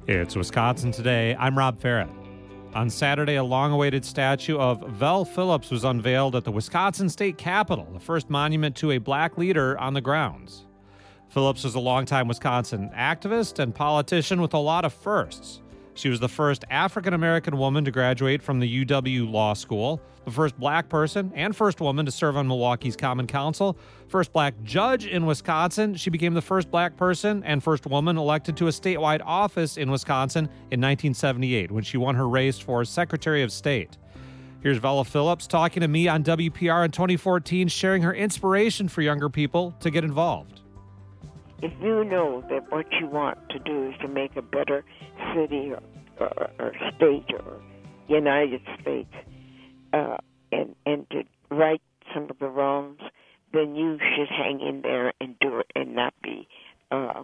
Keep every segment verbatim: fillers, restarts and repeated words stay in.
It's Wisconsin Today. I'm Rob Farrett. On Saturday, a long-awaited statue of Vel Phillips was unveiled at the Wisconsin State Capitol, the first monument to a black leader on the grounds. Phillips was a longtime Wisconsin activist and politician with a lot of firsts. She was the first African-American woman to graduate from the U W Law School, the first black person and first woman to serve on Milwaukee's Common Council, first black judge in Wisconsin. She became the first black person and first woman elected to a statewide office in Wisconsin in nineteen seventy-eight when she won her race for Secretary of State. Here's Vella Phillips talking to me on W P R in twenty fourteen, sharing her inspiration for younger people to get involved. If you know that what you want to do is to make a better city or, or, or state or United States uh, and, and to right some of the wrongs, then you should hang in there and do it and not be uh,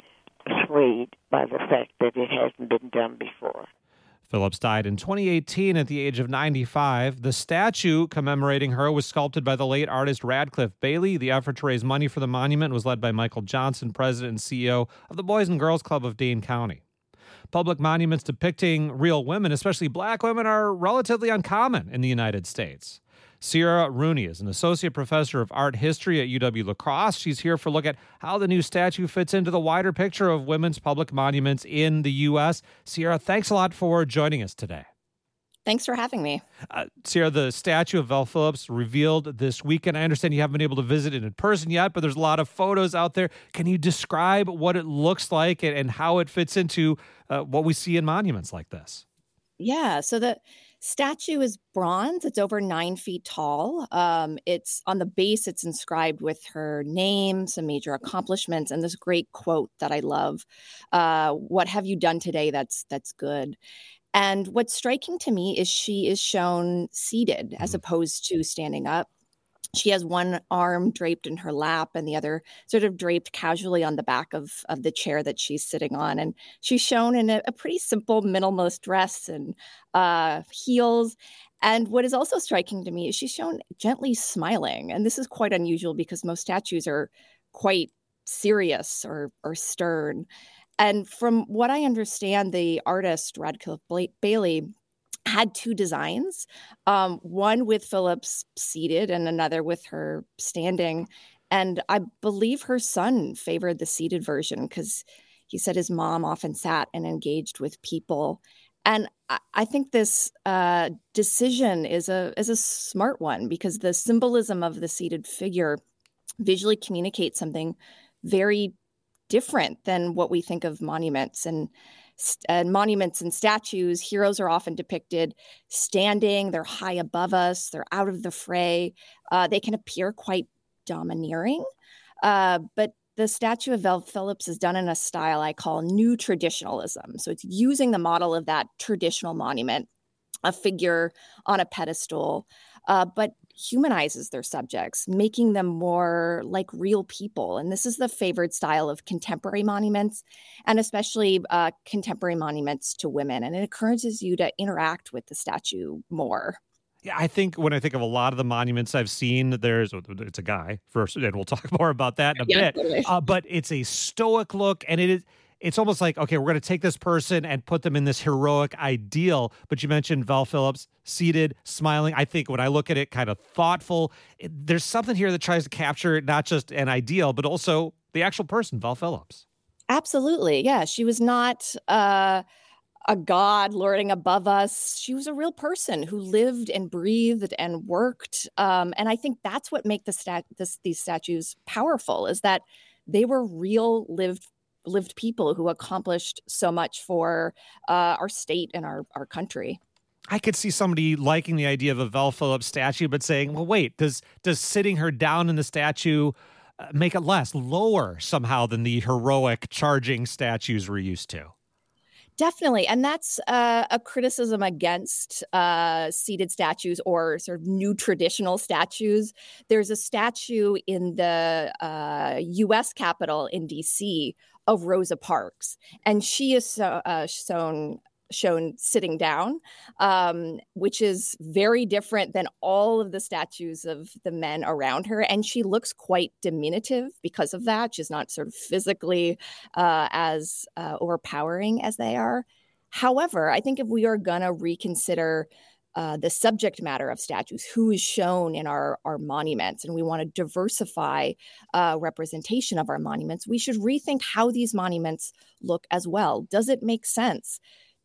swayed by the fact that it hasn't been done before. Phillips died in twenty eighteen at the age of ninety-five. The statue commemorating her was sculpted by the late artist Radcliffe Bailey. The effort to raise money for the monument was led by Michael Johnson, president and C E O of the Boys and Girls Club of Dane County. Public monuments depicting real women, especially black women, are relatively uncommon in the United States. Sierra Rooney is an associate professor of art history at U W-La Crosse. She's here for a look at how the new statue fits into the wider picture of women's public monuments in the U S. Sierra, thanks a lot for joining us today. Thanks for having me. Uh, Sierra, the statue of Vel Phillips revealed this weekend. I understand you haven't been able to visit it in person yet, but there's a lot of photos out there. Can you describe what it looks like and, and how it fits into uh, what we see in monuments like this? Yeah, so the statue is bronze. It's over nine feet tall. Um, it's on the base. It's inscribed with her name, some major accomplishments, and this great quote that I love. Uh, what have you done today that's that's good? And what's striking to me is she is shown seated mm-hmm. as opposed to standing up. She has one arm draped in her lap and the other sort of draped casually on the back of, of the chair that she's sitting on. And she's shown in a, a pretty simple minimalist dress and uh, heels. And what is also striking to me is she's shown gently smiling. And this is quite unusual because most statues are quite serious or, or stern. And from what I understand, the artist Radcliffe Bailey had two designs, um, one with Phillips seated and another with her standing. And I believe her son favored the seated version because he said his mom often sat and engaged with people. And I, I think this uh, decision is a is a smart one because the symbolism of the seated figure visually communicates something very different than what we think of monuments. And And monuments and statues, heroes are often depicted standing. They're high above us. They're out of the fray. Uh, they can appear quite domineering. Uh, but the statue of Vel Phillips is done in a style I call new traditionalism. So it's using the model of that traditional monument, a figure on a pedestal, uh, but humanizes their subjects, making them more like real people. And this is the favored style of contemporary monuments, and especially uh, contemporary monuments to women. And it encourages you to interact with the statue more. Yeah, I think when I think of a lot of the monuments I've seen, there's it's a guy first, and we'll talk more about that in a yeah, bit. Totally. Uh, but it's a stoic look, and it is. It's almost like, okay, we're going to take this person and put them in this heroic ideal. But you mentioned Vel Phillips, seated, smiling. I think when I look at it, kind of thoughtful. It, there's something here that tries to capture not just an ideal, but also the actual person, Vel Phillips. Absolutely. Yeah. She was not uh, a god lording above us. She was a real person who lived and breathed and worked. Um, and I think that's what makes the stat- this, these statues powerful, is that they were real lived lived people who accomplished so much for uh, our state and our, our country. I could see somebody liking the idea of a Vel Phillips statue, but saying, well, wait, does does sitting her down in the statue uh, make it less, lower somehow than the heroic charging statues we're used to? Definitely. And that's uh, a criticism against uh, seated statues or sort of new traditional statues. There's a statue in the uh, U S Capitol in D C of Rosa Parks, and she is so, uh, shown shown sitting down, um, which is very different than all of the statues of the men around her. And she looks quite diminutive because of that. She's not sort of physically uh, as uh, overpowering as they are. However, I think if we are going to reconsider Uh, the subject matter of statues, who is shown in our, our monuments, and we want to diversify uh, representation of our monuments, we should rethink how these monuments look as well. Does it make sense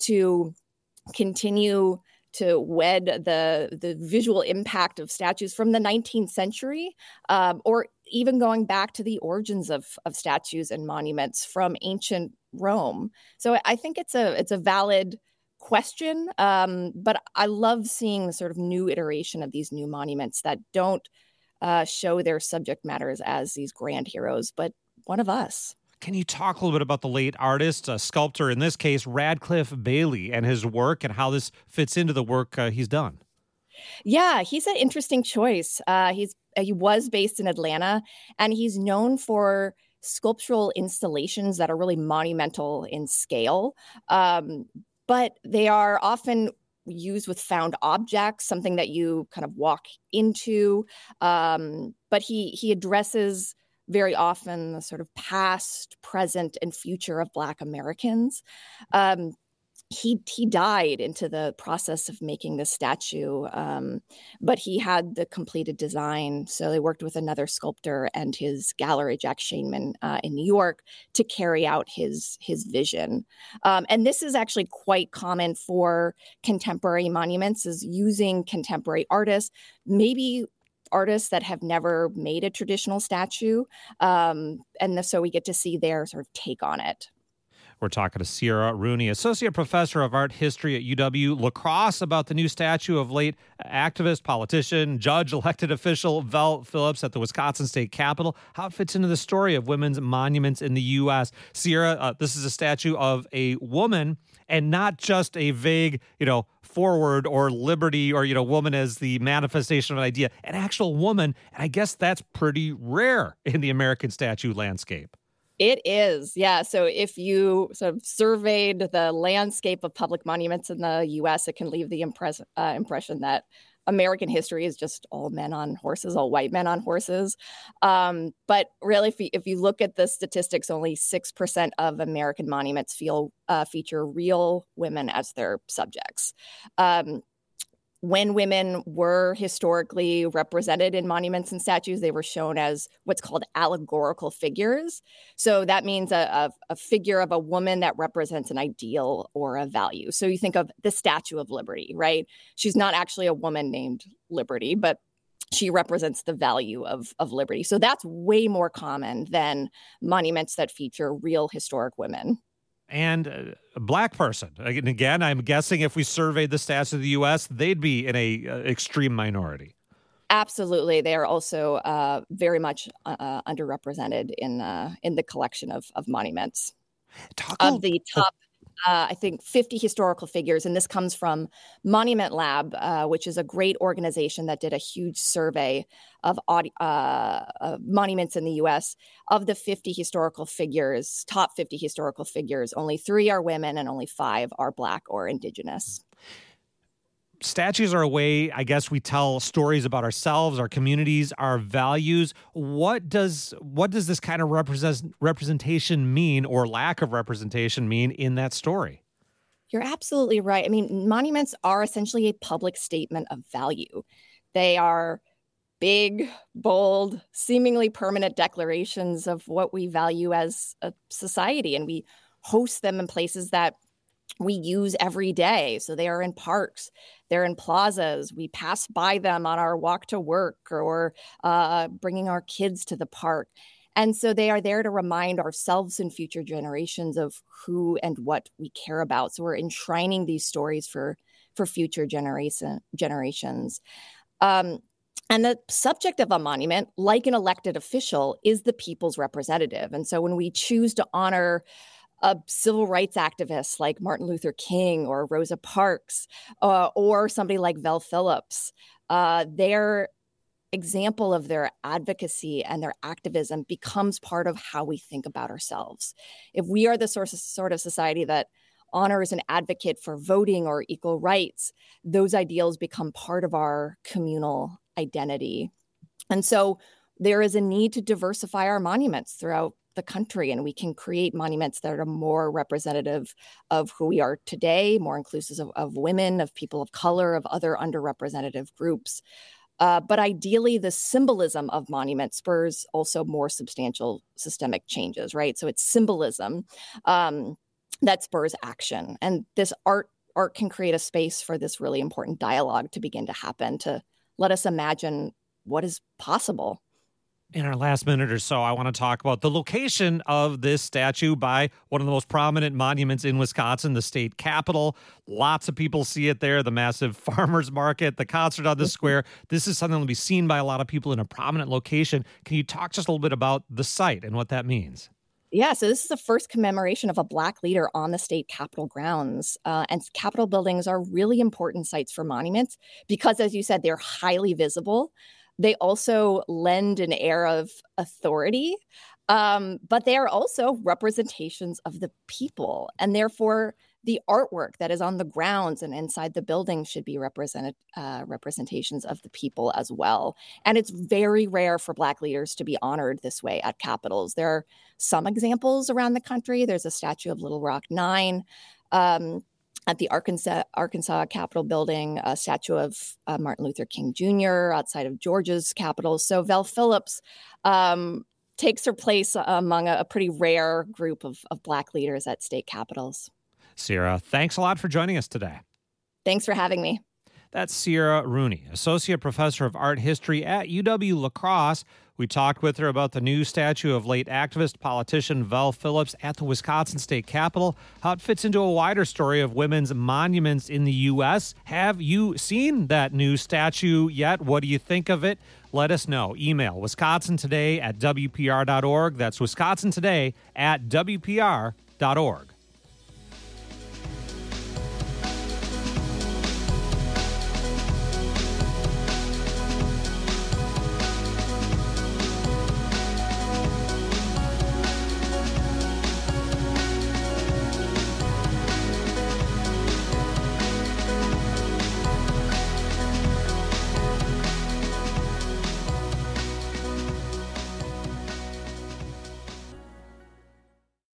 to continue to wed the, the visual impact of statues from the nineteenth century, um, or even going back to the origins of, of statues and monuments from ancient Rome? So I think it's a it's a valid question, um, but I love seeing the sort of new iteration of these new monuments that don't uh, show their subject matters as these grand heroes, but one of us. Can you talk a little bit about the late artist, uh, sculptor, in this case, Radcliffe Bailey, and his work and how this fits into the work uh, he's done? Yeah, he's an interesting choice. Uh, he's he was based in Atlanta, and he's known for sculptural installations that are really monumental in scale. Um, but they are often used with found objects, something that you kind of walk into. Um, but he he addresses very often the sort of past, present, and future of Black Americans. Um, he he died into the process of making this statue, um, but he had the completed design. So they worked with another sculptor and his gallery, Jack Shainman, uh, in New York, to carry out his his vision. Um, and this is actually quite common for contemporary monuments, is using contemporary artists, maybe artists that have never made a traditional statue. Um, and so we get to see their sort of take on it. We're talking to Ciara Rooney, Associate Professor of Art History at U W-La Crosse, about the new statue of late activist, politician, judge, elected official Vel Phillips at the Wisconsin State Capitol, how it fits into the story of women's monuments in the U S. Ciara, uh, this is a statue of a woman, and not just a vague, you know, forward or liberty or, you know, woman as the manifestation of an idea, an actual woman. And I guess that's pretty rare in the American statue landscape. It is, yeah. So if you sort of surveyed the landscape of public monuments in the U S, it can leave the impress- uh, impression that American history is just all men on horses, all white men on horses. Um, but really, if you, if you look at the statistics, only six percent of American monuments feel uh, feature real women as their subjects. Um, When women were historically represented in monuments and statues, they were shown as what's called allegorical figures. So that means a, a, a figure of a woman that represents an ideal or a value. So you think of the Statue of Liberty, right? She's not actually a woman named Liberty, but she represents the value of, of liberty. So that's way more common than monuments that feature real historic women. And a Black person. And again, I'm guessing if we surveyed the stats of the U S, they'd be in a uh, extreme minority. Absolutely. They are also uh, very much uh, underrepresented in uh, in the collection of, of monuments. Talk of the top, uh, I think, fifty historical figures, and this comes from Monument Lab, uh, which is a great organization that did a huge survey of audi- uh, uh, monuments in the U S. Of the fifty historical figures, top fifty historical figures, only three are women and only five are Black or Indigenous. Statues are a way, I guess, we tell stories about ourselves, our communities, our values. What does what does this kind of represent, representation mean, or lack of representation mean, in that story? You're absolutely right. I mean, monuments are essentially a public statement of value. They are big, bold, seemingly permanent declarations of what we value as a society, and we host them in places that we use every day. So they are in parks, they're in plazas, we pass by them on our walk to work, or uh, bringing our kids to the park. And so they are there to remind ourselves and future generations of who and what we care about. So we're enshrining these stories for, for future generation, generations. Um, And the subject of a monument, like an elected official, is the people's representative. And so when we choose to honor a civil rights activist like Martin Luther King or Rosa Parks, uh, or somebody like Vel Phillips, uh, their example of their advocacy and their activism becomes part of how we think about ourselves. If we are the sort of, sort of society that honors an advocate for voting or equal rights, those ideals become part of our communal identity. And so there is a need to diversify our monuments throughout the country, and we can create monuments that are more representative of who we are today, more inclusive of, of women, of people of color, of other underrepresented groups. Uh, but ideally, the symbolism of monuments spurs also more substantial systemic changes, right? So it's symbolism um, that spurs action. And this art art can create a space for this really important dialogue to begin to happen, to let us imagine what is possible. In our last minute or so, I want to talk about the location of this statue by one of the most prominent monuments in Wisconsin, the state capitol. Lots of people see it there, the massive farmers market, the concert on the square. This is something that will be seen by a lot of people in a prominent location. Can you talk just a little bit about the site and what that means? Yeah, so this is the first commemoration of a Black leader on the state capitol grounds. Uh, and Capitol buildings are really important sites for monuments because, as you said, they're highly visible. They also lend an air of authority, um, but they are also representations of the people. And therefore, the artwork that is on the grounds and inside the building should be represented uh, representations of the people as well. And it's very rare for Black leaders to be honored this way at capitals. There are some examples around the country. There's a statue of Little Rock Nine. Um, At the Arkansas Arkansas Capitol building, a statue of uh, Martin Luther King Junior outside of Georgia's Capitol. So Vel Phillips um, takes her place among a, a pretty rare group of, of Black leaders at state capitals. Sierra, thanks a lot for joining us today. Thanks for having me. That's Sierra Rooney, Associate Professor of Art History at U W-La Crosse. We talked with her about the new statue of late activist politician Vel Phillips at the Wisconsin State Capitol, how it fits into a wider story of women's monuments in the U S. Have you seen that new statue yet? What do you think of it? Let us know. Email wisconsin today at w p r dot org. That's wisconsin today at w p r dot org.